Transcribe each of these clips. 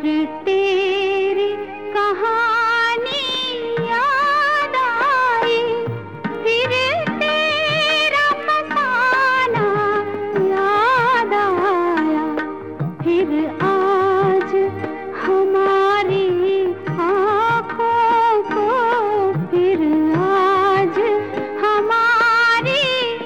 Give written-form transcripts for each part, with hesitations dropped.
तेरी कहानी याद आई, फिर तेरा फसाना याद आया, फिर आज हमारी आँखों को, फिर आज हमारी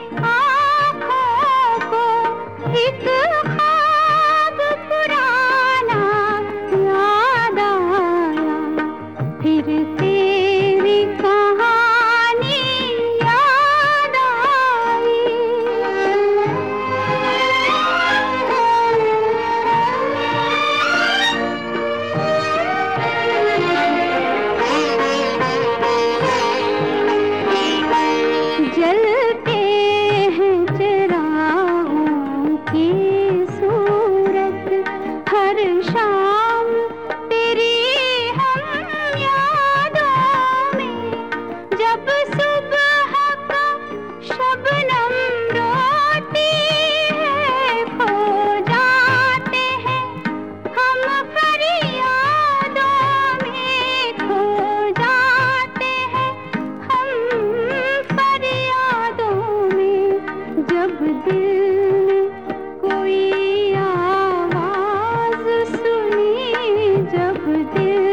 आँखों को एक ख्वाब पुराना याद आया, फिर तेरी कहानी याद आई। जलते हैं चिरागों की सूरत, हर शाम तेरी हम यादों में, जब सुबह का शबनम रोती है, खो जाते हैं हम फरियादों में, खो जाते हैं हम फरियादों में, जब दिल ने कोई आवाज सुनी, जब दिल